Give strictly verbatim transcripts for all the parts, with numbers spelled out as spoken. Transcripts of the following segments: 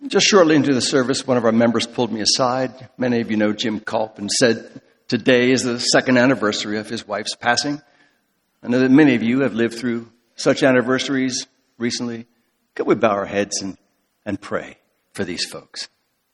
Just shortly into the service, one of our members pulled me aside. Many of you know Jim Culp, and said today is the second anniversary of his wife's passing. I know that many of you have lived through such anniversaries recently. Could we bow our heads and, and pray for these folks?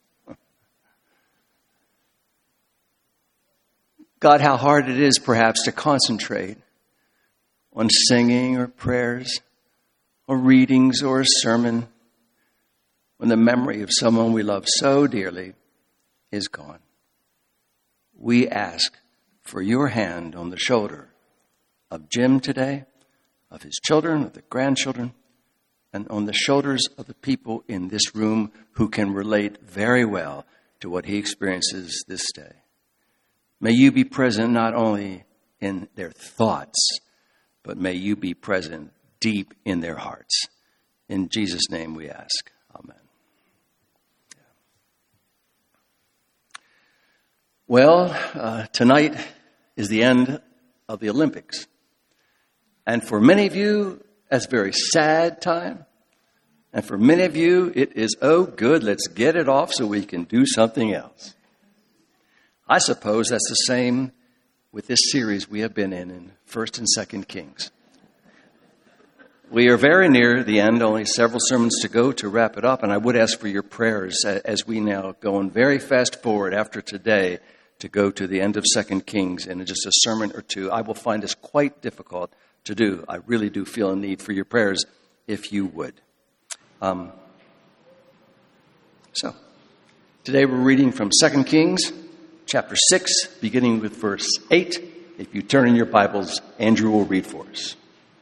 God, how hard it is perhaps to concentrate on singing or prayers or readings or a sermon when the memory of someone we love so dearly is gone. We ask for your hand on the shoulder of Jim today, of his children, of the grandchildren, and on the shoulders of the people in this room who can relate very well to what he experiences this day. May you be present not only in their thoughts, but may you be present deep in their hearts. In Jesus' name we ask. Amen. Well, uh, tonight is the end of the Olympics. And for many of you, that's a very sad time. And for many of you, it is, oh, good, let's get it off so we can do something else. I suppose that's the same with this series we have been in, in First and Second Kings. We are very near the end, only several sermons to go to wrap it up, and I would ask for your prayers as we now go on very fast forward after today to go to the end of Second Kings in just a sermon or two. I will find this quite difficult to do. I really do feel a need for your prayers, if you would. Um, so, today we're reading from Second Kings, chapter six, beginning with verse eight. If you turn in your Bibles, Andrew will read for us.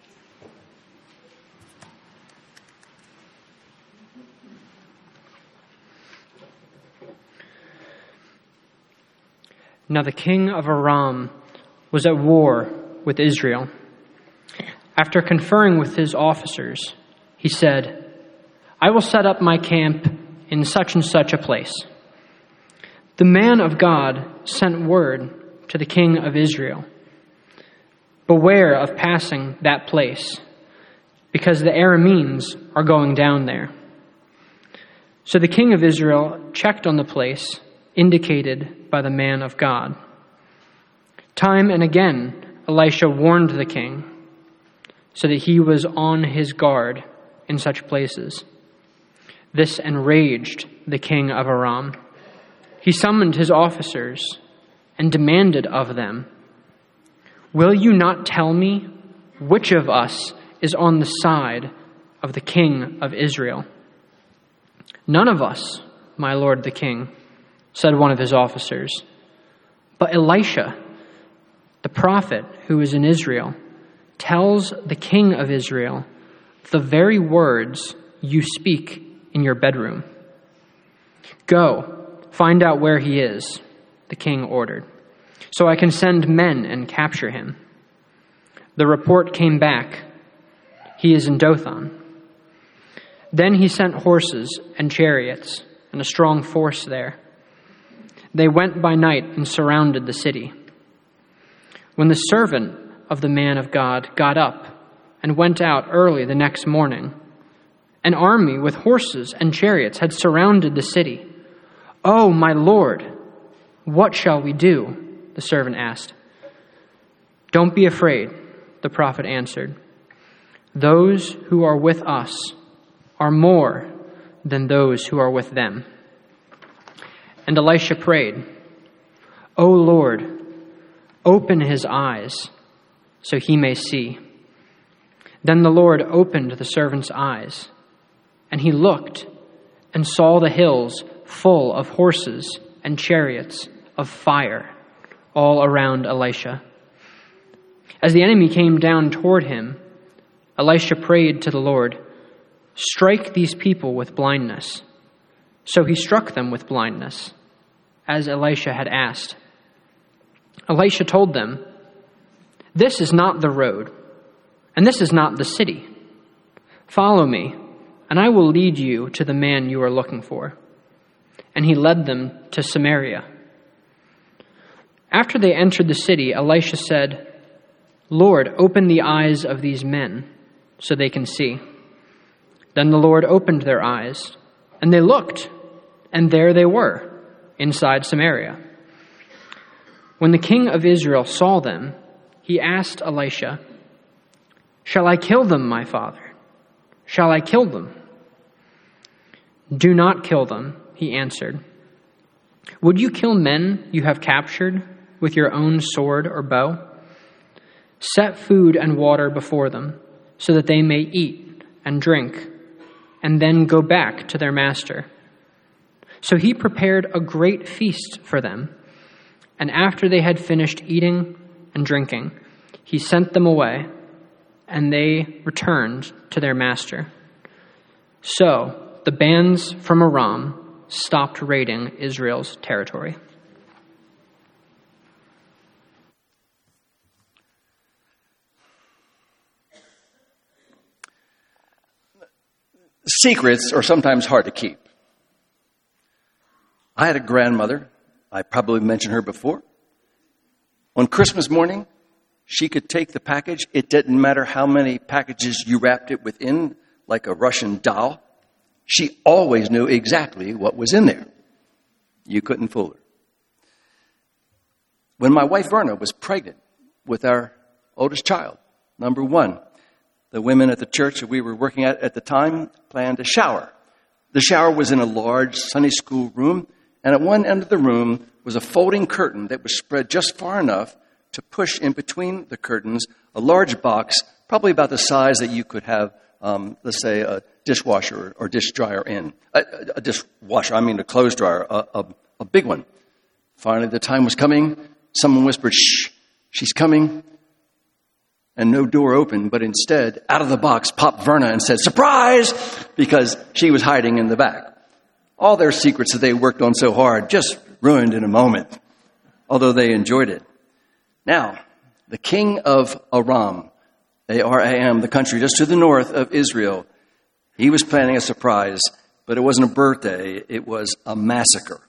Now the king of Aram was at war with Israel. After conferring with his officers, he said, I will set up my camp in such and such a place. The man of God sent word to the king of Israel, beware of passing that place, because the Arameans are going down there. So the king of Israel checked on the place indicated by the man of God. Time and again, Elisha warned the king so that he was on his guard in such places. This enraged the king of Aram. He summoned his officers and demanded of them, will you not tell me which of us is on the side of the king of Israel? None of us, my lord the king, said one of his officers. But Elisha, the prophet who is in Israel, tells the king of Israel the very words you speak in your bedroom. Go, find out where he is, the king ordered, so I can send men and capture him. The report came back, he is in Dothan. Then he sent horses and chariots and a strong force there. They went by night and surrounded the city. When the servant of the man of God got up and went out early the next morning, an army with horses and chariots had surrounded the city. Oh, my lord, what shall we do? The servant asked. Don't be afraid, the prophet answered. Those who are with us are more than those who are with them. And Elisha prayed, O Lord, open his eyes so he may see. Then the Lord opened the servant's eyes, and he looked and saw the hills full of horses and chariots of fire all around Elisha. As the enemy came down toward him, Elisha prayed to the Lord, strike these people with blindness. So he struck them with blindness, as Elisha had asked. Elisha told them, this is not the road, and this is not the city. Follow me, and I will lead you to the man you are looking for. And he led them to Samaria. After they entered the city, Elisha said, Lord, open the eyes of these men so they can see. Then the Lord opened their eyes, And they looked, and there they were, inside Samaria. When the king of Israel saw them, he asked Elisha, "Shall I kill them, my father? Shall I kill them?" "Do not kill them," he answered. "Would you kill men you have captured with your own sword or bow? Set food and water before them, so that they may eat and drink, and then go back to their master." So he prepared a great feast for them, and after they had finished eating and drinking, he sent them away, and they returned to their master. So the bands from Aram stopped raiding Israel's territory. Secrets are sometimes hard to keep. I had a grandmother, I probably mentioned her before. On Christmas morning, she could take the package. It didn't matter how many packages you wrapped it within, like a Russian doll. She always knew exactly what was in there. You couldn't fool her. When my wife Verna was pregnant with our oldest child, number one, the women at the church that we were working at at the time planned a shower. The shower was in a large Sunday school room, and at one end of the room was a folding curtain that was spread just far enough to push in between the curtains a large box, probably about the size that you could have, um, let's say, a dishwasher or dish dryer in. A, a dishwasher, I mean a clothes dryer, a, a, a big one. Finally, the time was coming. Someone whispered, "Shh, she's coming." And no door opened, but instead, out of the box popped Verna and said, "Surprise!" because she was hiding in the back. All their secrets that they worked on so hard just ruined in a moment, although they enjoyed it. Now, the king of Aram, A R A M, the country just to the north of Israel, he was planning a surprise, but it wasn't a birthday, it was a massacre.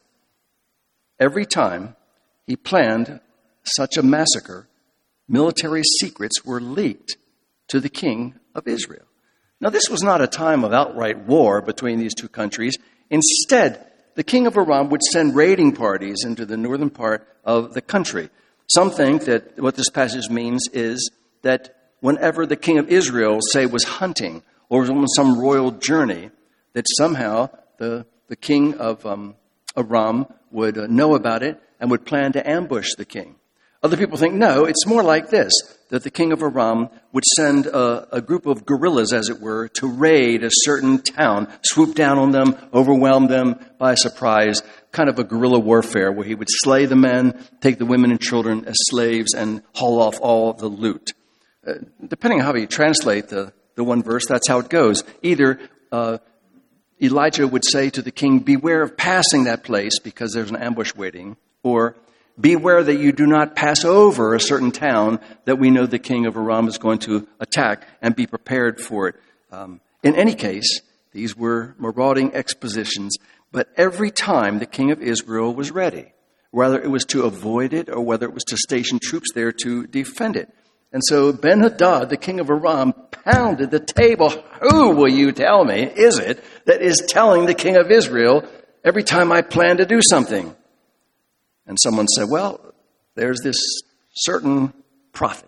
Every time he planned such a massacre, military secrets were leaked to the king of Israel. Now, this was not a time of outright war between these two countries. Instead, the king of Aram would send raiding parties into the northern part of the country. Some think that what this passage means is that whenever the king of Israel, say, was hunting or was on some royal journey, that somehow the, the king of um, Aram would uh, know about it and would plan to ambush the king. Other people think, no, it's more like this, that the king of Aram would send a, a group of guerrillas, as it were, to raid a certain town, swoop down on them, overwhelm them by surprise, kind of a guerrilla warfare where he would slay the men, take the women and children as slaves, and haul off all the loot. Uh, depending on how you translate the, the one verse, that's how it goes. Either uh, Elijah would say to the king, "Beware of passing that place because there's an ambush waiting," or "Beware that you do not pass over a certain town that we know the king of Aram is going to attack, and be prepared for it." Um, in any case, these were marauding expositions, but every time the king of Israel was ready, whether it was to avoid it or whether it was to station troops there to defend it. And so Ben-Hadad, the king of Aram, pounded the table. Who, will you tell me, is it that is telling the king of Israel every time I plan to do something? And someone said, well, there's this certain prophet.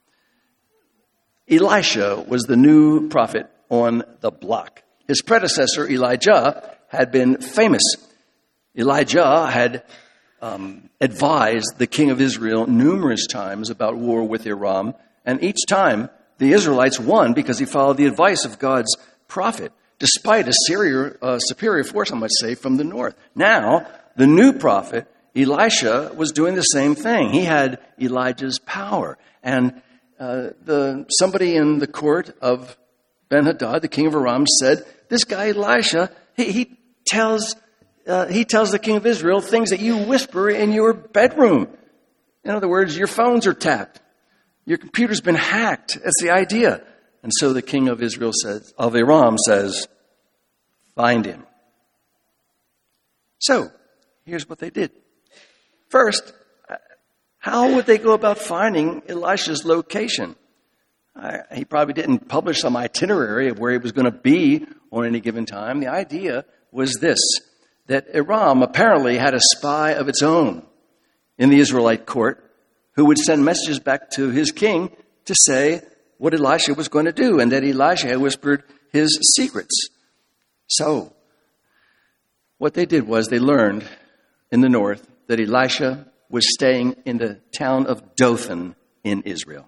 Elisha was the new prophet on the block. His predecessor, Elijah, had been famous. Elijah had um, advised the king of Israel numerous times about war with Aram, and each time the Israelites won because he followed the advice of God's prophet, despite a superior, uh, superior force, I might say, from the north. Now, the new prophet, Elisha, was doing the same thing. He had Elijah's power. And uh, the somebody in the court of Ben-Hadad, the king of Aram, said, "This guy Elisha, he, he tells uh, he tells the king of Israel things that you whisper in your bedroom. In other words, your phones are tapped. Your computer's been hacked. That's the idea." And so the king of Israel says, of Aram says, "Find him." So, here's what they did. First, how would they go about finding Elisha's location? Uh, he probably didn't publish some itinerary of where he was going to be on any given time. The idea was this, that Aram apparently had a spy of its own in the Israelite court who would send messages back to his king to say what Elisha was going to do, and that Elisha had whispered his secrets. So, what they did was they learned in the north that Elisha was staying in the town of Dothan in Israel.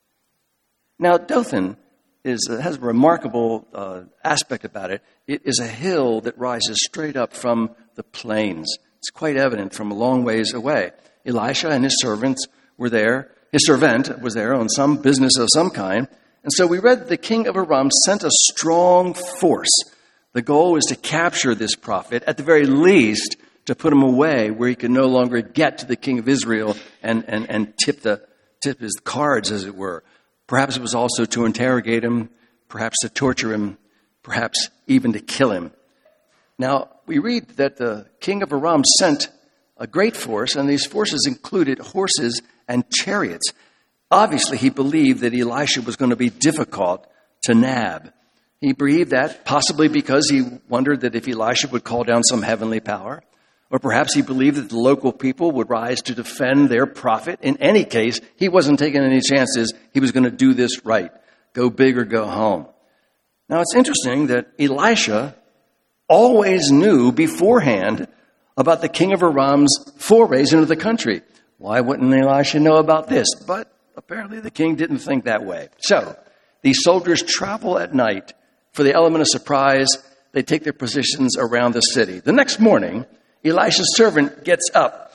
Now, Dothan is, has a remarkable uh, aspect about it. It is a hill that rises straight up from the plains. It's quite evident from a long ways away. Elisha and his servants were there. His servant was there on some business of some kind. And so we read the king of Aram sent a strong force. The goal was to capture this prophet, at the very least, to put him away where he could no longer get to the king of Israel and, and, and tip the tip his cards, as it were. Perhaps it was also to interrogate him, perhaps to torture him, perhaps even to kill him. Now, we read that the king of Aram sent a great force, and these forces included horses and chariots. Obviously, he believed that Elisha was going to be difficult to nab. He believed that possibly because he wondered that if Elisha would call down some heavenly power, or perhaps he believed that the local people would rise to defend their prophet. In any case, he wasn't taking any chances. He was going to do this right. Go big or go home. Now, it's interesting that Elisha always knew beforehand about the king of Aram's forays into the country. Why wouldn't Elisha know about this? But apparently the king didn't think that way. So, these soldiers travel at night for the element of surprise. They take their positions around the city. The next morning, Elisha's servant gets up.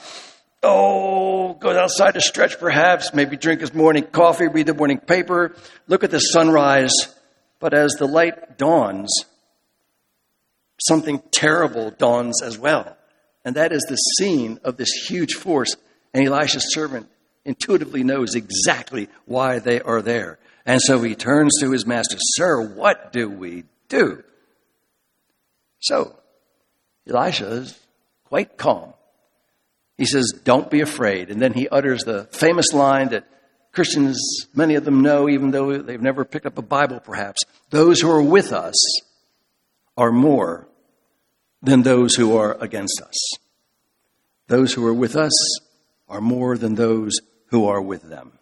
Oh, goes outside to stretch perhaps, maybe drink his morning coffee, read the morning paper, look at the sunrise. But as the light dawns, something terrible dawns as well. And that is the scene of this huge force. And Elisha's servant intuitively knows exactly why they are there. And so he turns to his master, "Sir, what do we do?" So Elisha is quite calm. He says, "Don't be afraid." And then he utters the famous line that Christians, many of them know, even though they've never picked up a Bible perhaps. Those who are with us are more than those who are against us. Those who are with us are more than those who are with them.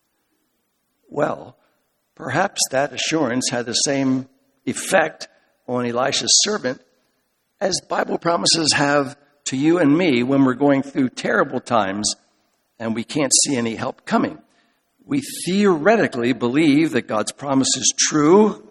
Well, perhaps that assurance had the same effect on Elisha's servant as Bible promises have to you and me when we're going through terrible times and we can't see any help coming. We theoretically believe that God's promise is true,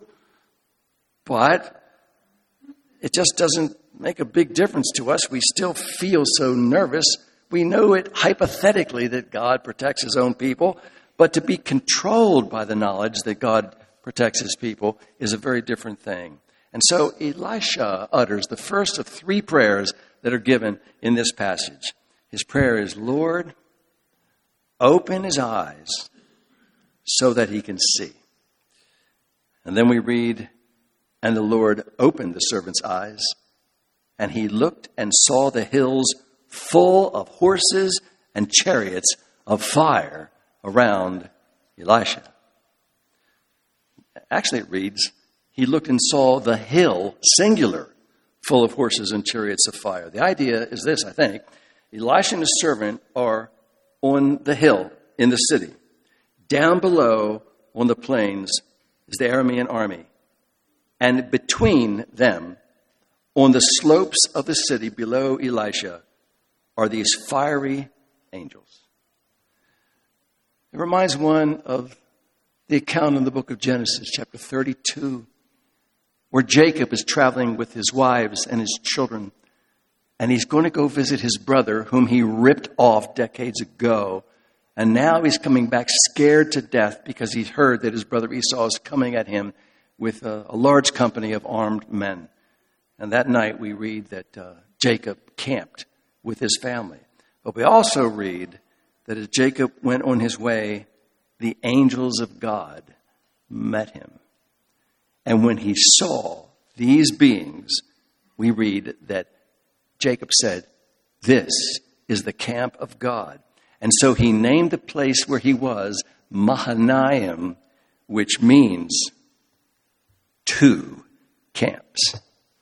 but it just doesn't make a big difference to us. We still feel so nervous. We know it hypothetically that God protects his own people, but to be controlled by the knowledge that God protects his people is a very different thing. And so Elisha utters the first of three prayers that are given in this passage. His prayer is, "Lord, open his eyes so that he can see." And then we read, "And the Lord opened the servant's eyes, and he looked and saw the hills full of horses and chariots of fire around Elisha." Actually, it reads, "He looked and saw the hill, singular, full of horses and chariots of fire." The idea is this, I think. Elisha and his servant are on the hill in the city. Down below on the plains is the Aramean army. And between them, on the slopes of the city below Elisha, are these fiery angels. It reminds one of the account in the book of Genesis, chapter thirty-two, where Jacob is traveling with his wives and his children, and he's going to go visit his brother, whom he ripped off decades ago. And now he's coming back scared to death because he's heard that his brother Esau is coming at him with a, a large company of armed men. And that night we read that uh, Jacob camped with his family. But we also read that as Jacob went on his way, the angels of God met him. And when he saw these beings, we read that Jacob said, "This is the camp of God." And so he named the place where he was Mahanaim, which means two camps.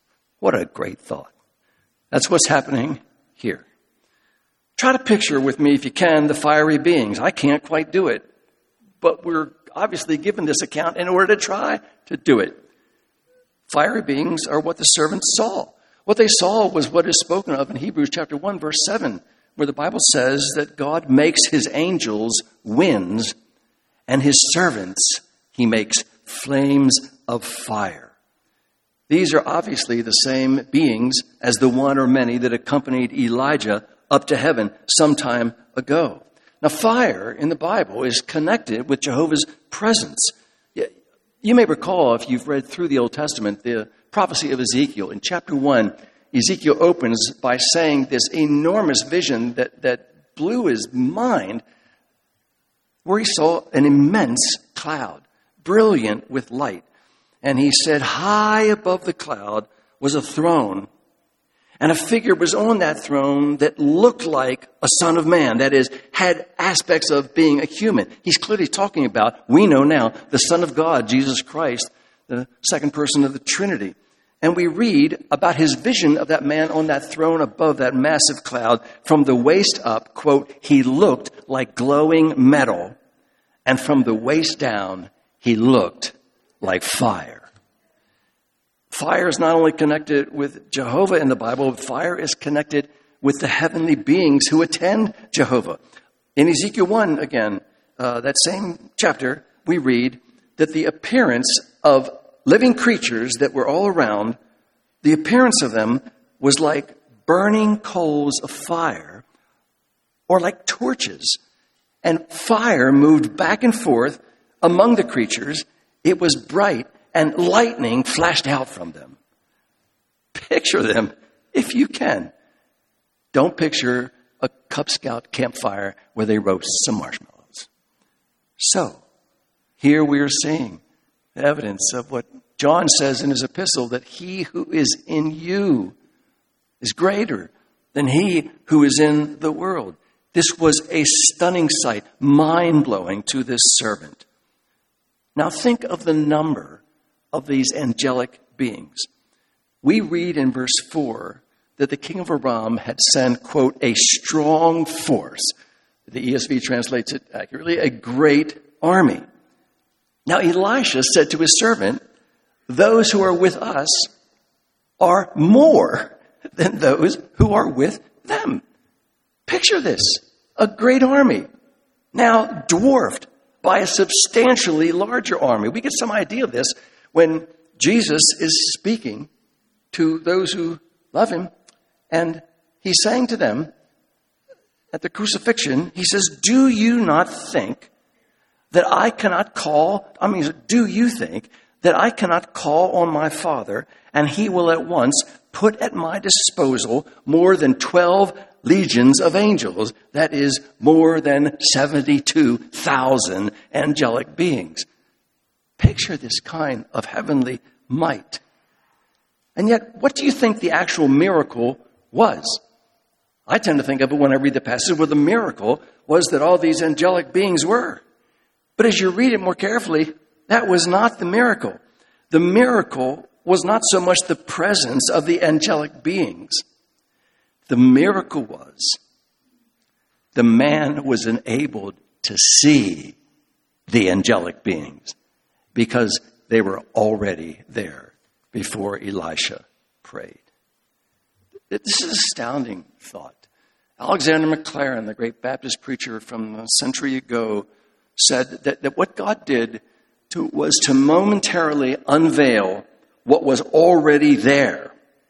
What a great thought. That's what's happening here. Try to picture with me, if you can, the fiery beings. I can't quite do it, but we're obviously given this account in order to try to do it. Fiery beings are what the servants saw. What they saw was what is spoken of in Hebrews chapter one, verse seven, where the Bible says that God makes his angels winds and his servants he makes flames of fire. These are obviously the same beings as the one or many that accompanied Elijah up to heaven some time ago. Now, fire in the Bible is connected with Jehovah's presence. You may recall, if you've read through the Old Testament, the prophecy of Ezekiel. In chapter one, Ezekiel opens by saying this enormous vision that, that blew his mind, where he saw an immense cloud, brilliant with light. And he said, high above the cloud was a throne, and a figure was on that throne that looked like a son of man, that is, had aspects of being a human. He's clearly talking about, we know now, the Son of God, Jesus Christ, the second person of the Trinity. And we read about his vision of that man on that throne above that massive cloud. From the waist up, quote, he looked like glowing metal, and from the waist down, he looked like fire. Fire is not only connected with Jehovah in the Bible, but fire is connected with the heavenly beings who attend Jehovah. In Ezekiel one, again, uh, that same chapter, we read that the appearance of living creatures that were all around, the appearance of them was like burning coals of fire or like torches. And fire moved back and forth among the creatures. It was bright, and lightning flashed out from them. Picture them, if you can. Don't picture a Cub Scout campfire where they roast some marshmallows. So, here we are seeing the evidence of what John says in his epistle, that he who is in you is greater than he who is in the world. This was a stunning sight, mind-blowing to this servant. Now think of the number of these angelic beings. We read in verse four that the king of Aram had sent, quote, a strong force. The E S V translates it accurately, a great army. Now Elisha said to his servant, those who are with us are more than those who are with them. Picture this, a great army, now dwarfed by a substantially larger army. We get some idea of this when Jesus is speaking to those who love him, and he's saying to them at the crucifixion, he says, do you not think that I cannot call, I mean, do you think that I cannot call on my Father, and he will at once put at my disposal more than twelve legions of angels, that is more than seventy-two thousand angelic beings. Picture this kind of heavenly might. And yet, what do you think the actual miracle was? I tend to think of it when I read the passage where the miracle was that all these angelic beings were. But as you read it more carefully, that was not the miracle. The miracle was not so much the presence of the angelic beings. The miracle was the man was enabled to see the angelic beings because they were already there before Elisha prayed. This is an astounding thought. Alexander McLaren, the great Baptist preacher from a century ago, said that, that what God did to, was to momentarily unveil what was already there,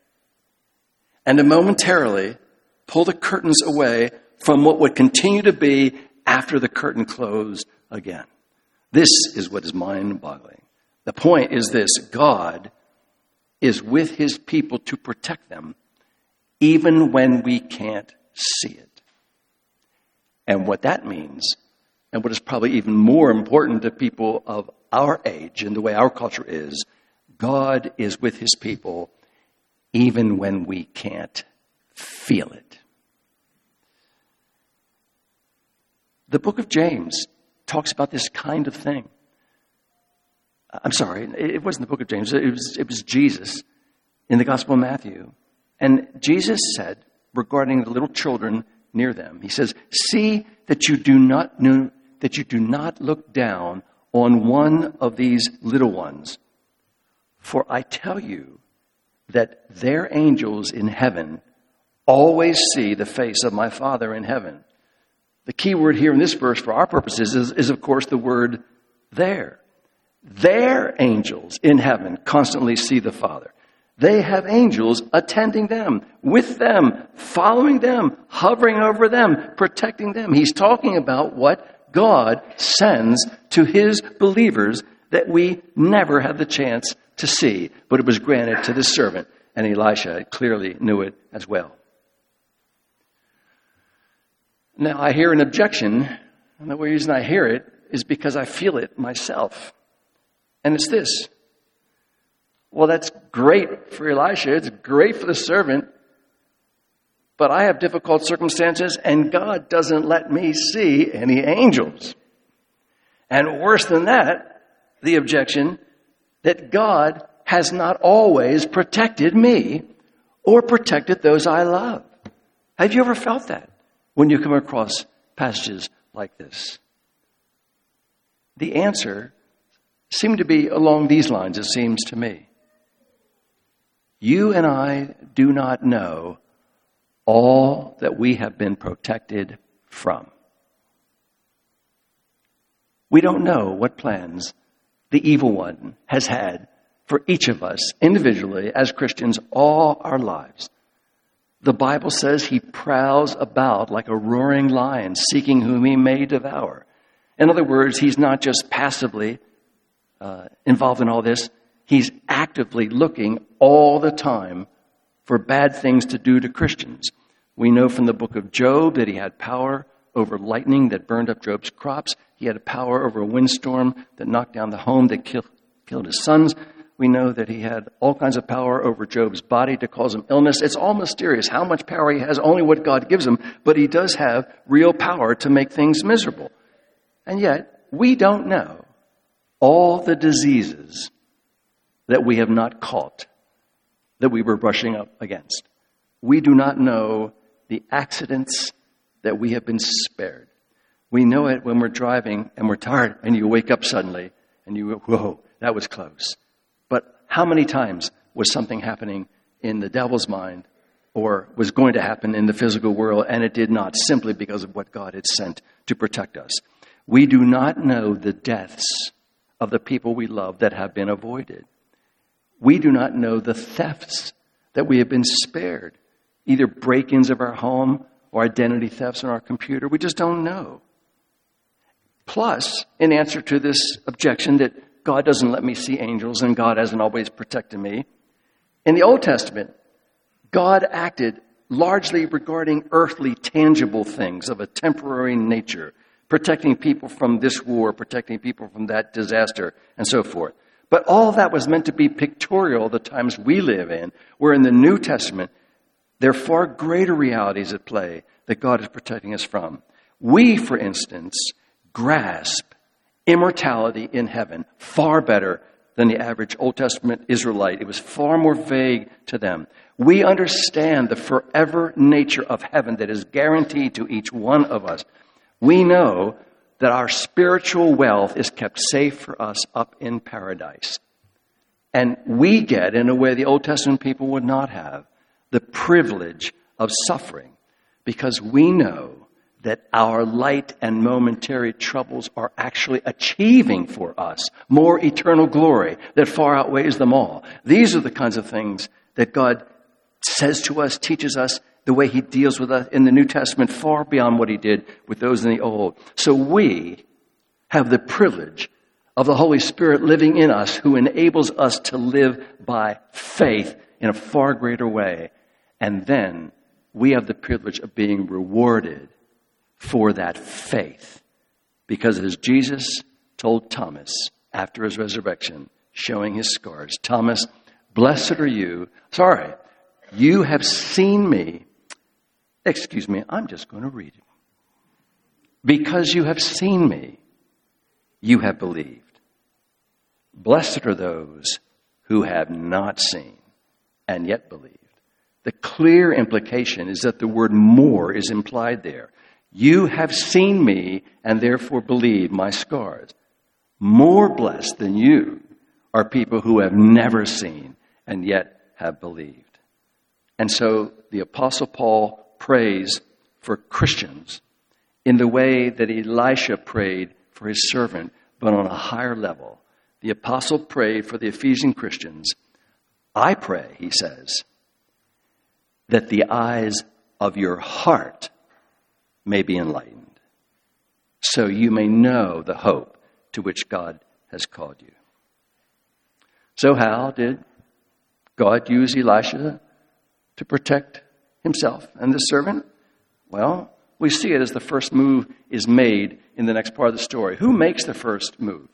and to momentarily pull the curtains away from what would continue to be after the curtain closed again. This is what is mind-boggling. The point is this: God is with his people to protect them, even when we can't see it. And what that means, and what is probably even more important to people of our age and the way our culture is, God is with his people even when we can't feel it. The book of James talks about this kind of thing. I'm sorry, it wasn't the book of James, it was, it was Jesus. in the Gospel of Matthew. And Jesus said regarding the little children near them, he says, see that you do not know, that you do not look down on one of these little ones. For I tell you that their angels in heaven always see the face of my Father in heaven. The key word here in this verse for our purposes is, is of course, the word there. Their angels in heaven constantly see the Father. They have angels attending them, with them, following them, hovering over them, protecting them. He's talking about what God sends to his believers that we never had the chance to see, but it was granted to this servant, and Elisha clearly knew it as well. Now, I hear an objection, and the reason I hear it is because I feel it myself. And it's this. Well, that's great for Elisha. It's great for the servant. But I have difficult circumstances, and God doesn't let me see any angels. And worse than that, the objection that God has not always protected me or protected those I love. Have you ever felt that when you come across passages like this? The answer seemed to be along these lines, it seems to me. You and I do not know all that we have been protected from. We don't know what plans the evil one has had for each of us individually as Christians all our lives. The Bible says he prowls about like a roaring lion, seeking whom he may devour. In other words, he's not just passively uh, involved in all this. He's actively looking all the time for bad things to do to Christians. We know from the book of Job that he had power over lightning that burned up Job's crops. He had a power over a windstorm that knocked down the home that kill, killed his sons. We know that he had all kinds of power over Job's body to cause him illness. It's all mysterious how much power he has, only what God gives him, but he does have real power to make things miserable. And yet, we don't know all the diseases that we have not caught, that we were brushing up against. We do not know the accidents that we have been spared. We know it when we're driving and we're tired and you wake up suddenly and you go, whoa, that was close. But how many times was something happening in the devil's mind or was going to happen in the physical world and it did not, simply because of what God had sent to protect us? We do not know the deaths of the people we love that have been avoided. We do not know the thefts that we have been spared, either break-ins of our home or identity thefts on our computer. We just don't know. Plus, in answer to this objection that God doesn't let me see angels and God hasn't always protected me, in the Old Testament, God acted largely regarding earthly, tangible things of a temporary nature, protecting people from this war, protecting people from that disaster, and so forth. But all that was meant to be pictorial, the times we live in, where in the New Testament, there are far greater realities at play that God is protecting us from. We, for instance, grasp immortality in heaven far better than the average Old Testament Israelite. It was far more vague to them. We understand the forever nature of heaven that is guaranteed to each one of us. We know that our spiritual wealth is kept safe for us up in paradise. And we get, in a way the Old Testament people would not have, the privilege of suffering because we know that our light and momentary troubles are actually achieving for us more eternal glory that far outweighs them all. These are the kinds of things that God says to us, teaches us, the way he deals with us in the New Testament, far beyond what he did with those in the Old. So we have the privilege of the Holy Spirit living in us, who enables us to live by faith in a far greater way. And then we have the privilege of being rewarded for that faith. Because as Jesus told Thomas after his resurrection, showing his scars, Thomas, blessed are you. Sorry, you have seen me. Excuse me, I'm just going to read it. Because you have seen me, you have believed. Blessed are those who have not seen and yet believed. The clear implication is that the word more is implied there. You have seen me and therefore believe my scars. More blessed than you are people who have never seen and yet have believed. And so the Apostle Paul prays for Christians in the way that Elisha prayed for his servant, but on a higher level. The apostle prayed for the Ephesian Christians. I pray, he says, that the eyes of your heart may be enlightened, so you may know the hope to which God has called you. So how did God use Elisha to protect himself and the servant? Well, we see it as the first move is made in the next part of the story. Who makes the first move?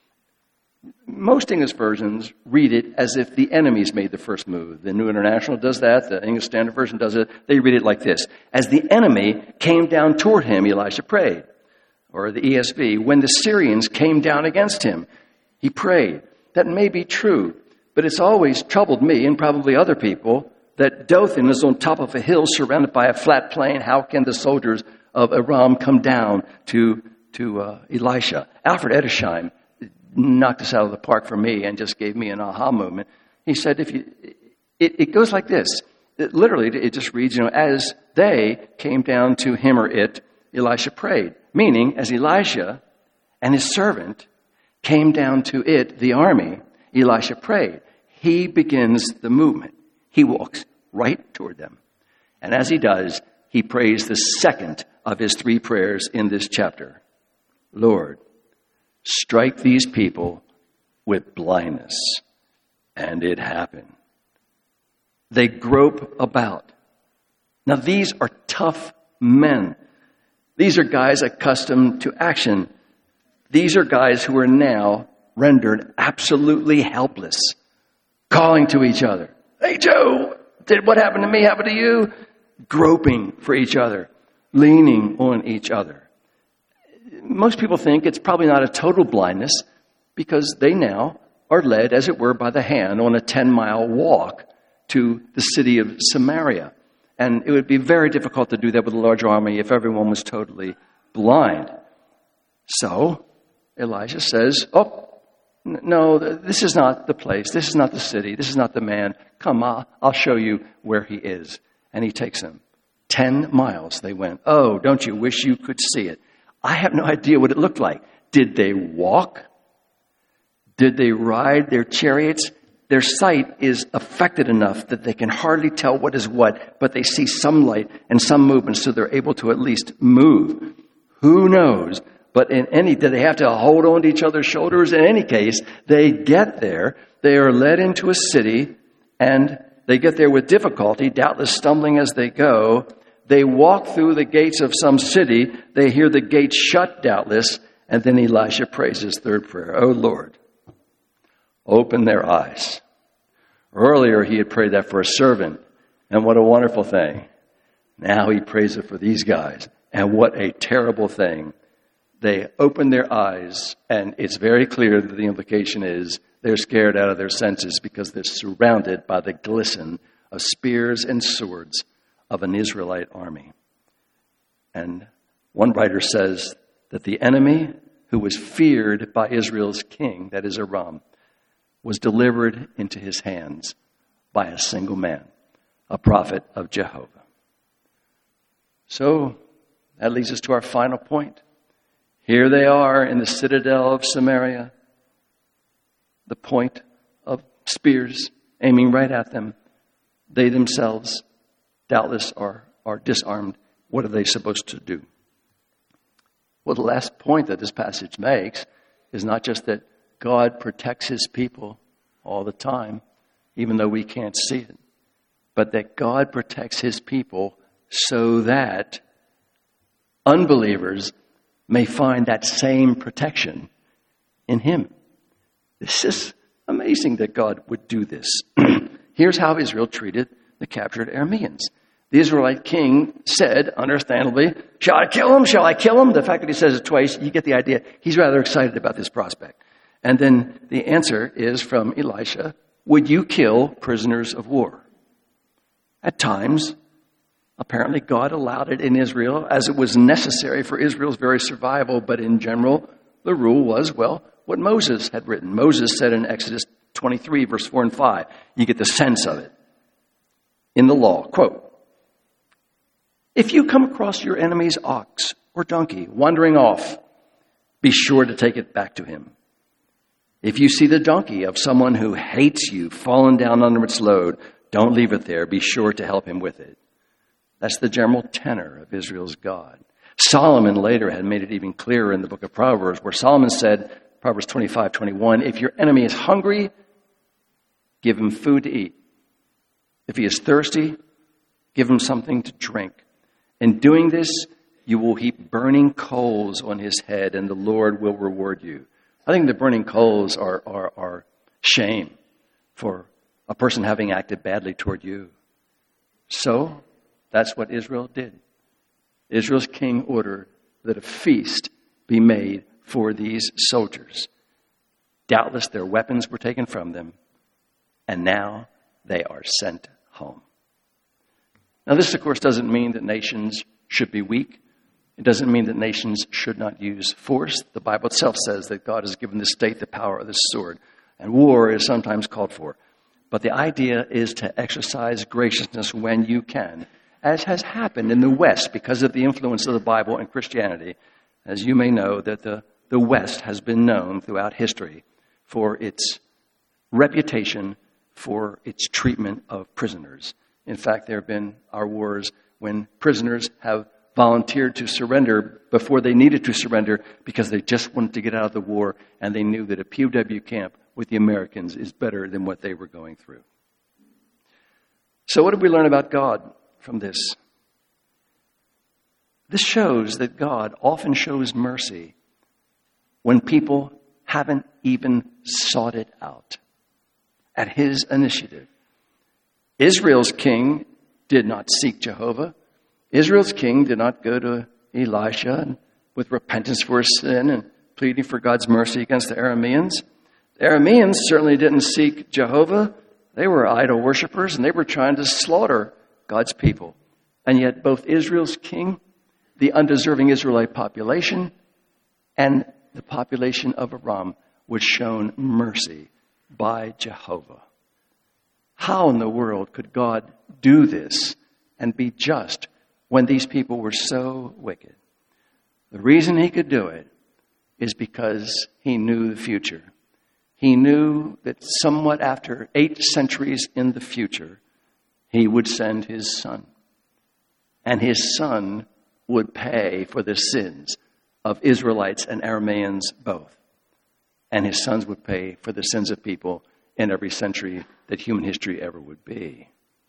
Most English versions read it as if the enemies made the first move. The New International does that. The English Standard Version does it. They read it like this. As the enemy came down toward him, Elisha prayed. Or the E S V, when the Syrians came down against him, he prayed. That may be true, but it's always troubled me and probably other people that Dothan is on top of a hill surrounded by a flat plain. How can the soldiers of Aram come down to, to uh, Elisha? Alfred Edersheim knocked us out of the park for me and just gave me an aha moment. He said, "If you, it, it goes like this. It, literally, it just reads, you know, as they came down to him or it, Elisha prayed." Meaning, as Elisha and his servant came down to it, the army, Elisha prayed. He begins the movement. He walks right toward them. And as he does, he prays the second of his three prayers in this chapter. Lord, strike these people with blindness. And it happened. They grope about. Now these are tough men. These are guys accustomed to action. These are guys who are now rendered absolutely helpless, calling to each other. Hey, Joe, did what happened to me happen to you? Groping for each other, leaning on each other. Most people think it's probably not a total blindness because they now are led, as it were, by the hand on a ten-mile walk to the city of Samaria. And it would be very difficult to do that with a large army if everyone was totally blind. So Elijah says, oh, no, this is not the place. This is not the city. This is not the man. Come, I'll, I'll show you where he is. And he takes them. Ten miles they went. Oh, don't you wish you could see it? I have no idea what it looked like. Did they walk? Did they ride their chariots? Their sight is affected enough that they can hardly tell what is what, but they see some light and some movement, so they're able to at least move. Who knows? But in any, do they have to hold on to each other's shoulders? In any case, they get there. They are led into a city, and they get there with difficulty, doubtless stumbling as they go. They walk through the gates of some city. They hear the gates shut, doubtless, and then Elisha prays his third prayer. Oh, Lord, open their eyes. Earlier, he had prayed that for a servant, and what a wonderful thing. Now he prays it for these guys, and what a terrible thing. They open their eyes, and it's very clear that the implication is they're scared out of their senses because they're surrounded by the glisten of spears and swords of an Israelite army. And one writer says that the enemy who was feared by Israel's king, that is Aram, was delivered into his hands by a single man, a prophet of Jehovah. So that leads us to our final point. Here they are in the citadel of Samaria, the point of spears aiming right at them. They themselves, doubtless, are, are disarmed. What are they supposed to do? Well, the last point that this passage makes is not just that God protects his people all the time, even though we can't see it, but that God protects his people so that unbelievers may find that same protection in him. This is amazing that God would do this. Here's how Israel treated the captured Arameans. The Israelite king said, understandably, shall I kill him? Shall I kill him? The fact that he says it twice, you get the idea. He's rather excited about this prospect. And then the answer is from Elisha, would you kill prisoners of war? At times, apparently God allowed it in Israel as it was necessary for Israel's very survival, but in general, the rule was, well, what Moses had written. Moses said in Exodus twenty-three, verse four and five, you get the sense of it. In the law, quote, if you come across your enemy's ox or donkey wandering off, be sure to take it back to him. If you see the donkey of someone who hates you fallen down under its load, don't leave it there. Be sure to help him with it. That's the general tenor of Israel's God. Solomon later had made it even clearer in the book of Proverbs, where Solomon said, Proverbs twenty-five twenty-one, if your enemy is hungry, give him food to eat. If he is thirsty, give him something to drink. In doing this, you will heap burning coals on his head, and the Lord will reward you. I think the burning coals are, are, are shame for a person having acted badly toward you. So, that's what Israel did. Israel's king ordered that a feast be made for these soldiers. Doubtless their weapons were taken from them, and now they are sent home. Now this, of course, doesn't mean that nations should be weak. It doesn't mean that nations should not use force. The Bible itself says that God has given the state the power of the sword, and war is sometimes called for. But the idea is to exercise graciousness when you can, as has happened in the West because of the influence of the Bible and Christianity. As you may know, that the, the West has been known throughout history for its reputation for its treatment of prisoners. In fact, there have been our wars when prisoners have volunteered to surrender before they needed to surrender because they just wanted to get out of the war, and they knew that a P O W camp with the Americans is better than what they were going through. So what did we learn about God from this? This shows that God often shows mercy when people haven't even sought it out at his initiative. Israel's king did not seek Jehovah. Israel's king did not go to Elisha and with repentance for his sin and pleading for God's mercy against the Arameans. The Arameans certainly didn't seek Jehovah. They were idol worshipers, and they were trying to slaughter God's people. And yet both Israel's king, the undeserving Israelite population, and the population of Aram was shown mercy by Jehovah. How in the world could God do this and be just when these people were so wicked? The reason he could do it is because he knew the future. He knew that somewhat after eight centuries in the future, he would send his son. And his son would pay for the sins of Israelites and Arameans both. And his sons would pay for the sins of people in every century that human history ever would be.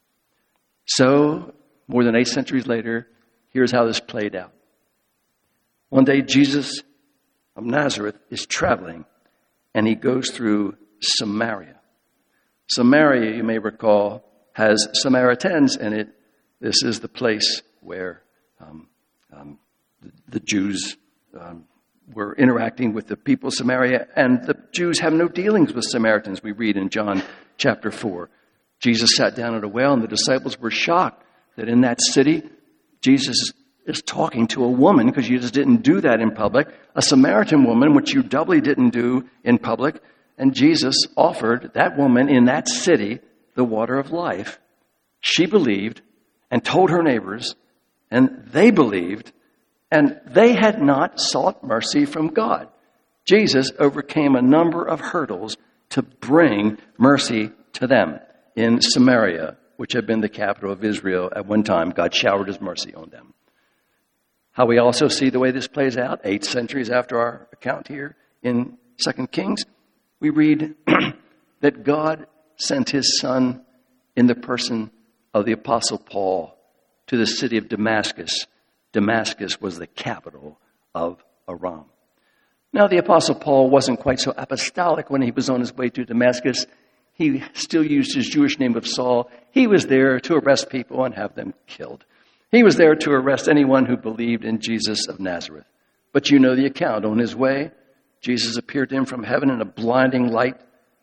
So, more than eight centuries later, here's how this played out. One day, Jesus of Nazareth is traveling, and he goes through Samaria. Samaria, you may recall, has Samaritans in it. This is the place where um, um, the, the Jews um, were interacting with the people of Samaria, and the Jews have no dealings with Samaritans, we read in John chapter four. Jesus sat down at a well, and the disciples were shocked that in that city, Jesus is talking to a woman, because Jesus didn't do that in public, a Samaritan woman, which you doubly didn't do in public, and Jesus offered that woman in that city the water of life. She believed and told her neighbors, and they believed, and they had not sought mercy from God. Jesus overcame a number of hurdles to bring mercy to them in Samaria, which had been the capital of Israel at one time. God showered his mercy on them. How we also see the way this plays out, eight centuries after our account here in Second Kings, we read that God sent his son in the person of the Apostle Paul to the city of Damascus. Damascus was the capital of Aram. Now, the Apostle Paul wasn't quite so apostolic when he was on his way to Damascus. He still used his Jewish name of Saul. He was there to arrest people and have them killed. He was there to arrest anyone who believed in Jesus of Nazareth. But you know the account. On his way, Jesus appeared to him from heaven in a blinding light,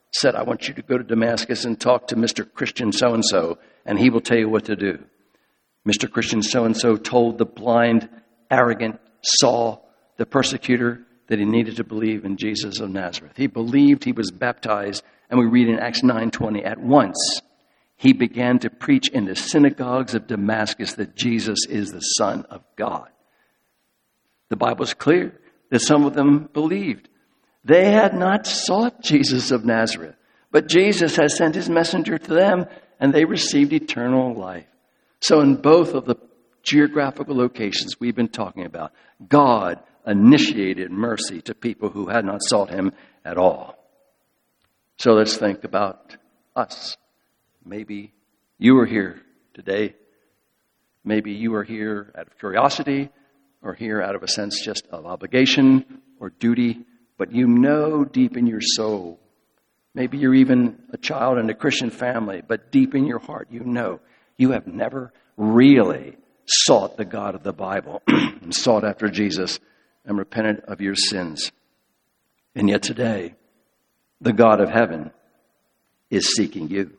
said, I want you to go to Damascus and talk to Mister Christian so-and-so, and he will tell you what to do. Mister Christian so-and-so told the blind, arrogant Saul, the persecutor, that he needed to believe in Jesus of Nazareth. He believed, he was baptized, and we read in Acts nine twenty, at once he began to preach in the synagogues of Damascus that Jesus is the Son of God. The Bible is clear that some of them believed. They had not sought Jesus of Nazareth, but Jesus has sent his messenger to them, and they received eternal life. So in both of the geographical locations we've been talking about, God initiated mercy to people who had not sought him at all. So let's think about us. Maybe you are here today. Maybe you are here out of curiosity, or here out of a sense just of obligation or duty, but you know deep in your soul, maybe you're even a child in a Christian family, but deep in your heart you know you have never really sought the God of the Bible and sought after Jesus and repented of your sins. And yet today, the God of heaven is seeking you.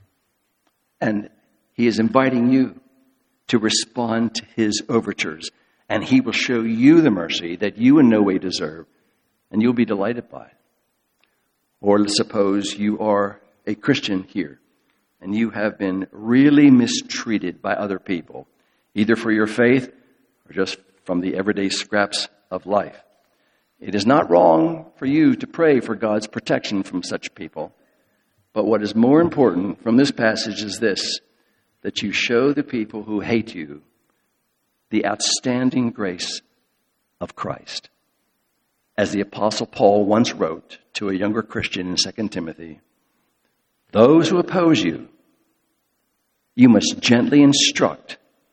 And he is inviting you to respond to his overtures. And he will show you the mercy that you in no way deserve, and you'll be delighted by it. Or let's suppose you are a Christian here, and you have been really mistreated by other people, either for your faith or just from the everyday scraps of life. It is not wrong for you to pray for God's protection from such people. But what is more important from this passage is this, that you show the people who hate you the outstanding grace of Christ. As the Apostle Paul once wrote to a younger Christian in Second Timothy, those who oppose you, you must gently instruct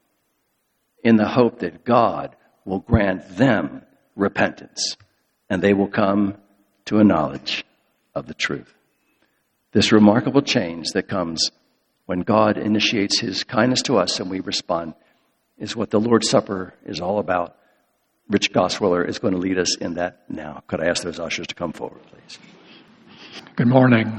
in the hope that God will grant them repentance, and they will come to a knowledge of the truth. This remarkable change that comes when God initiates his kindness to us and we respond is what the Lord's Supper is all about. Rich Goswiller is going to lead us in that now. Could I ask those ushers to come forward, please? Good morning.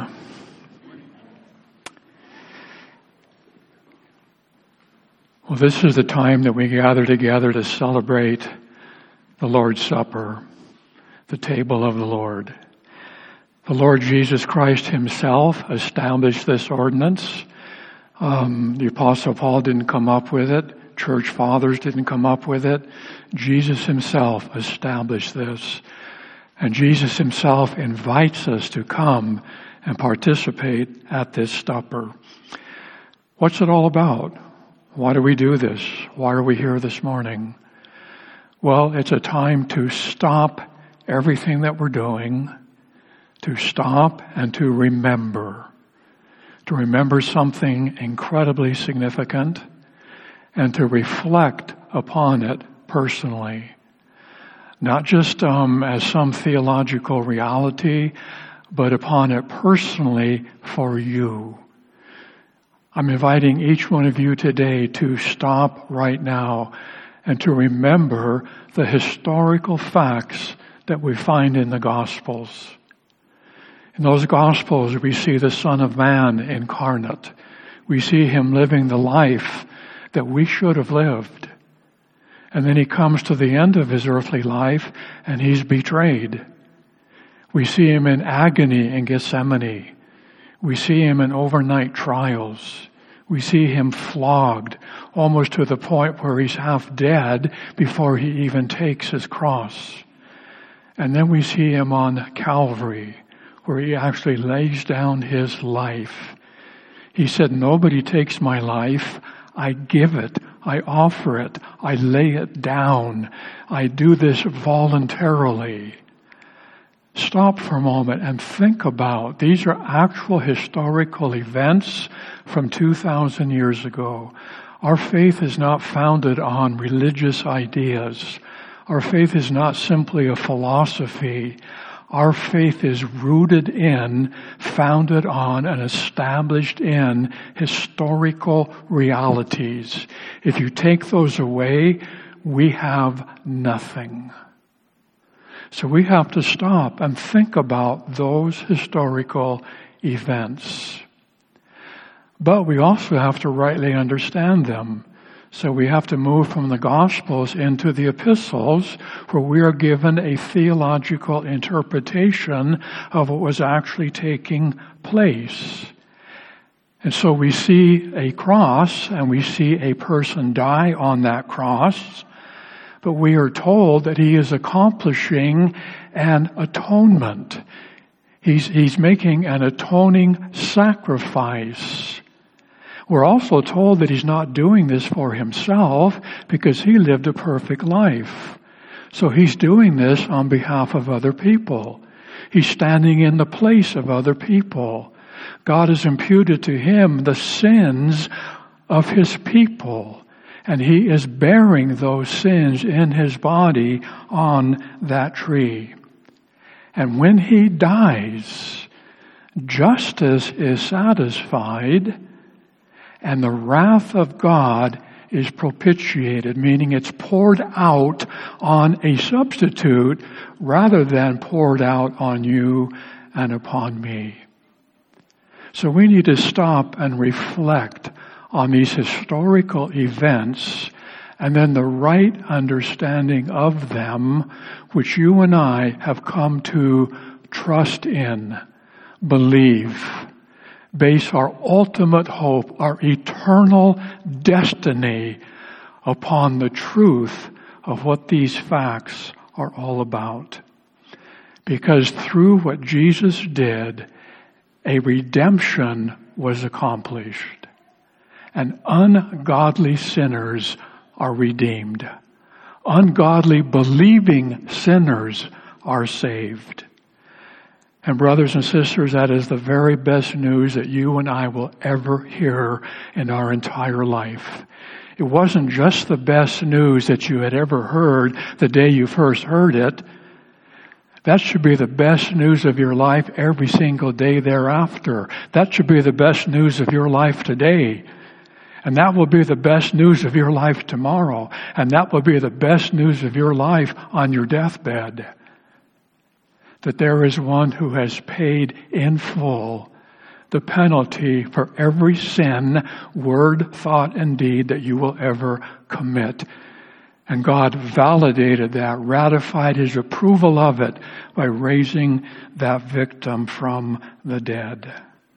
Well, this is the time that we gather together to celebrate the Lord's Supper, the table of the Lord. The Lord Jesus Christ himself established this ordinance. Um, the Apostle Paul didn't come up with it. Church fathers didn't come up with it. Jesus himself established this. And Jesus himself invites us to come and participate at this supper. What's it all about? Why do we do this? Why are we here this morning? Well, it's a time to stop everything that we're doing, to stop and to remember. To remember something incredibly significant, and to reflect upon it personally. Not just um, as some theological reality, but upon it personally for you. I'm inviting each one of you today to stop right now and to remember the historical facts that we find in the Gospels. In those Gospels, we see the Son of Man incarnate. We see him living the life that we should have lived. And then he comes to the end of his earthly life and he's betrayed. We see him in agony in Gethsemane. We see him in overnight trials. We see him flogged almost to the point where he's half dead before he even takes his cross. And then we see him on Calvary, where he actually lays down his life. He said, nobody takes my life. I give it. I offer it. I lay it down. I do this voluntarily. Stop for a moment and think about, these are actual historical events from two thousand years ago. Our faith is not founded on religious ideas. Our faith is not simply a philosophy. Our faith is rooted in, founded on, and established in historical realities. If you take those away, we have nothing. So we have to stop and think about those historical events. But we also have to rightly understand them. So we have to move from the Gospels into the epistles, where we are given a theological interpretation of what was actually taking place. And so we see a cross, and we see a person die on that cross, but we are told that he is accomplishing an atonement. He's, he's making an atoning sacrifice. We're also told that he's not doing this for himself because he lived a perfect life. So he's doing this on behalf of other people. He's standing in the place of other people. God has imputed to him the sins of his people, and he is bearing those sins in his body on that tree. And when he dies, justice is satisfied, and the wrath of God is propitiated, meaning it's poured out on a substitute rather than poured out on you and upon me. So we need to stop and reflect on these historical events and then the right understanding of them, which you and I have come to trust in, believe, base our ultimate hope, our eternal destiny upon the truth of what these facts are all about. Because through what Jesus did, a redemption was accomplished, and ungodly sinners are redeemed. Ungodly believing sinners are saved. And brothers and sisters, that is the very best news that you and I will ever hear in our entire life. It wasn't just the best news that you had ever heard the day you first heard it. That should be the best news of your life every single day thereafter. That should be the best news of your life today. And that will be the best news of your life tomorrow. And that will be the best news of your life on your deathbed. That there is one who has paid in full the penalty for every sin, word, thought, and deed that you will ever commit. And God validated that, ratified his approval of it by raising that victim from the dead.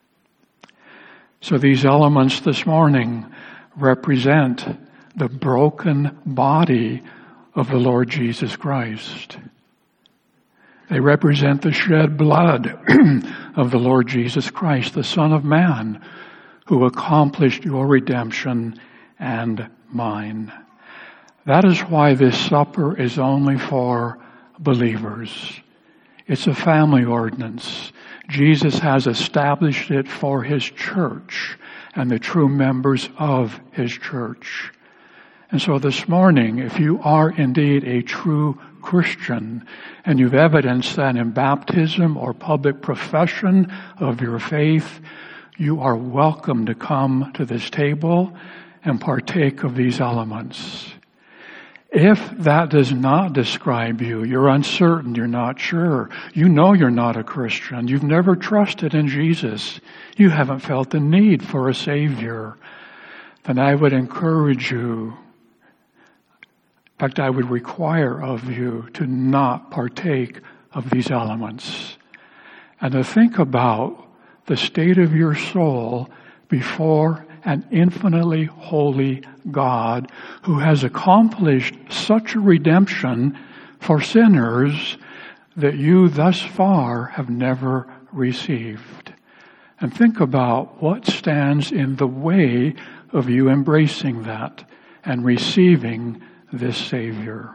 So these elements this morning represent the broken body of the Lord Jesus Christ. They represent the shed blood of the Lord Jesus Christ, the Son of Man, who accomplished your redemption and mine. That is why this supper is only for believers. It's a family ordinance. Jesus has established it for his church and the true members of his church. And so this morning, if you are indeed a true Christian and you've evidenced that in baptism or public profession of your faith, you are welcome to come to this table and partake of these elements. If that does not describe you, you're uncertain, you're not sure, you know you're not a Christian, you've never trusted in Jesus, you haven't felt the need for a Savior, then I would encourage you, in fact, I would require of you to not partake of these elements and to think about the state of your soul before an infinitely holy God who has accomplished such a redemption for sinners that you thus far have never received. And think about what stands in the way of you embracing that and receiving this Savior.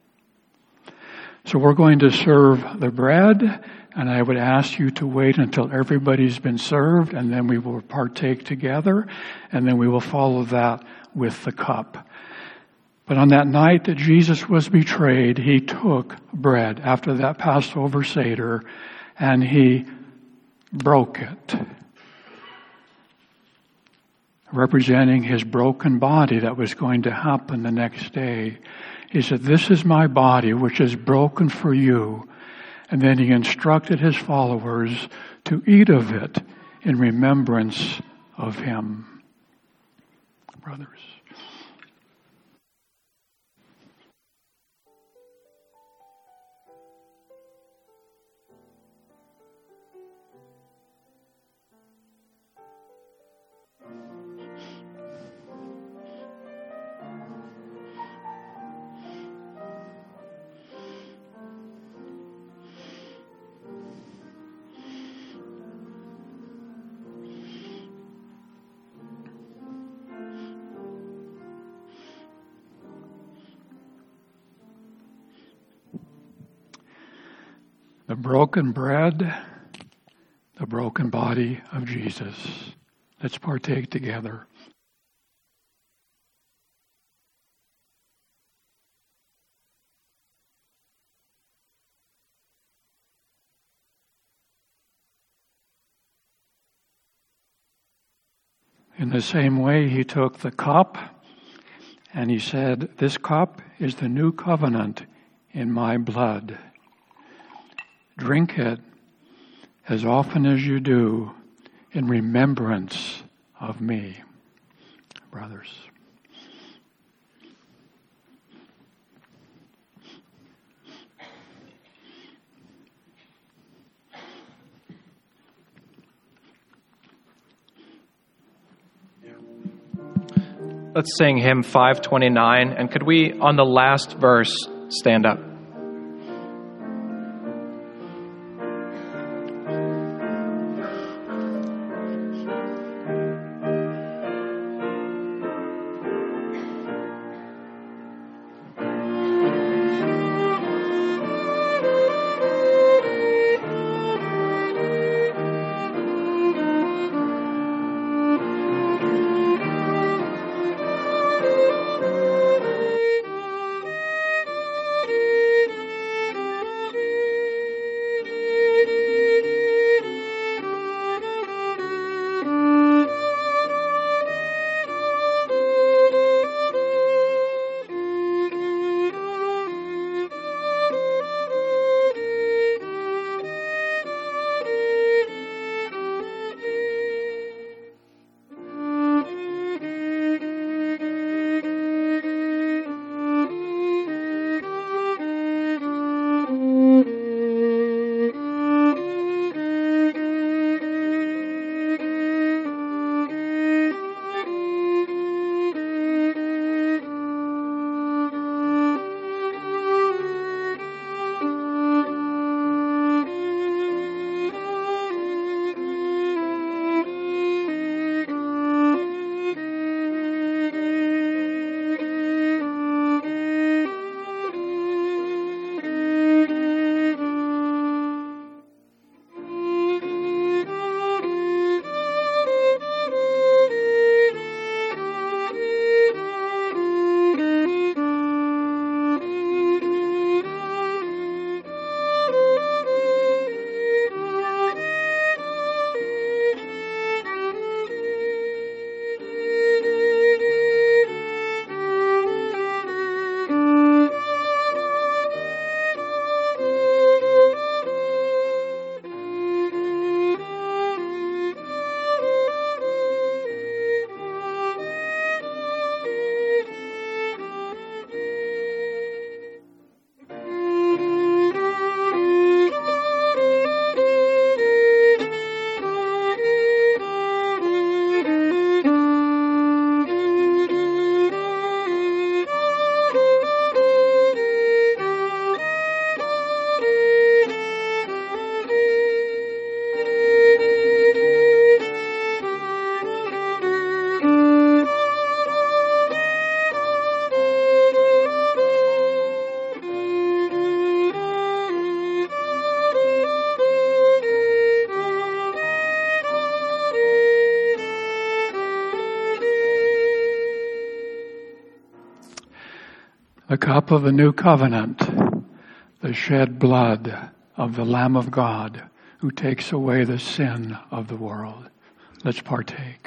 So we're going to serve the bread, and I would ask you to wait until everybody's been served, and then we will partake together, and then we will follow that with the cup. But on that night that Jesus was betrayed, he took bread after that Passover Seder, and he broke it, representing his broken body that was going to happen the next day. He said, "This is my body, which is broken for you." And then he instructed his followers to eat of it in remembrance of him. Brothers. The broken bread, the broken body of Jesus. Let's partake together. In the same way, he took the cup and he said, "This cup is the new covenant in my blood. Drink it as often as you do in remembrance of me," brothers. Let's sing hymn five twenty-nine, and could we, on the last verse, stand up? The cup of the new covenant, the shed blood of the Lamb of God who takes away the sin of the world. Let's partake.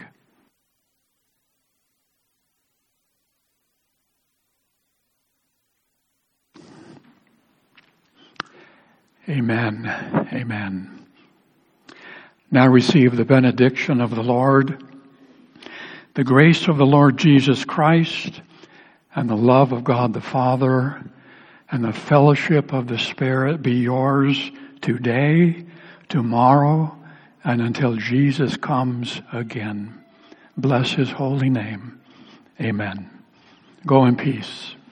Amen. Amen. Now receive the benediction of the Lord. The grace of the Lord Jesus Christ and the love of God the Father and the fellowship of the Spirit be yours today, tomorrow, and until Jesus comes again. Bless his holy name. Amen. Go in peace.